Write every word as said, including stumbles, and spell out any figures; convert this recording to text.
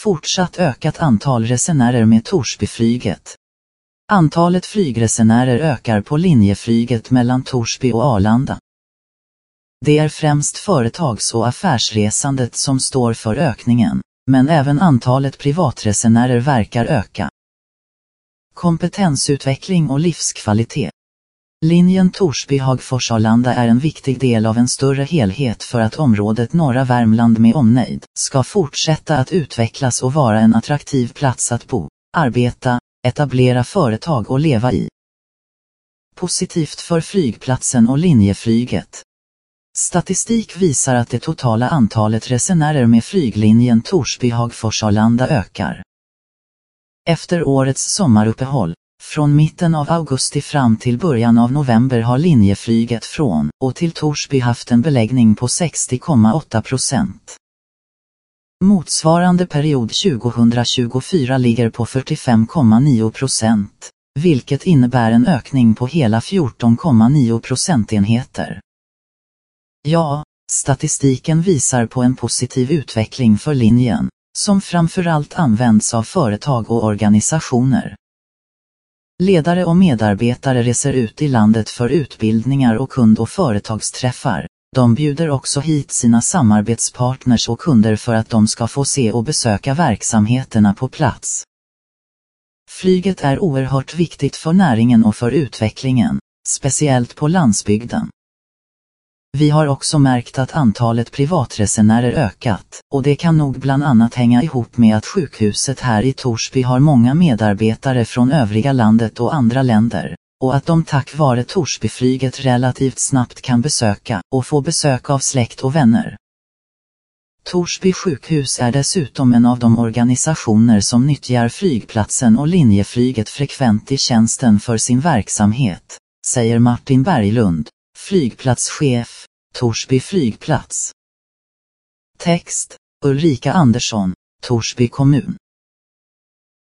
fortsatt ökat antal resenärer med Torsbyflyget. Antalet flygresenärer ökar på linjeflyget mellan Torsby och Arlanda. Det är främst företags- och affärsresandet som står för ökningen, men även antalet privatresenärer verkar öka. Kompetensutveckling och livskvalitet. Linjen Torsby-Hagfors-Arlanda är en viktig del av en större helhet för att området norra Värmland med omnejd ska fortsätta att utvecklas och vara en attraktiv plats att bo, arbeta, etablera företag och leva i. Positivt för flygplatsen och linjeflyget. Statistik visar att det totala antalet resenärer med flyglinjen Torsby-Hagfors-Arlanda ökar. Efter årets sommaruppehåll, från mitten av augusti fram till början av november har linjeflyget från och till Torsby haft en beläggning på sextio komma åtta procent. Motsvarande period tjugohundratjugofyra ligger på fyrtiofem komma nio procent, vilket innebär en ökning på hela fjorton komma nio procentenheter. Ja, statistiken visar på en positiv utveckling för linjen, som framförallt används av företag och organisationer. Ledare och medarbetare reser ut i landet för utbildningar och kund- och företagsträffar. De bjuder också hit sina samarbetspartners och kunder för att de ska få se och besöka verksamheterna på plats. Flyget är oerhört viktigt för näringen och för utvecklingen, speciellt på landsbygden. Vi har också märkt att antalet privatresenärer ökat, och det kan nog bland annat hänga ihop med att sjukhuset här i Torsby har många medarbetare från övriga landet och andra länder, och att de tack vare Torsbyflyget relativt snabbt kan besöka och få besök av släkt och vänner. Torsby sjukhus är dessutom en av de organisationer som nyttjar flygplatsen och linjeflyget frekvent i tjänsten för sin verksamhet, säger Martin Berglund, flygplatschef, Torsby flygplats. Text, Ulrika Andersson, Torsby kommun.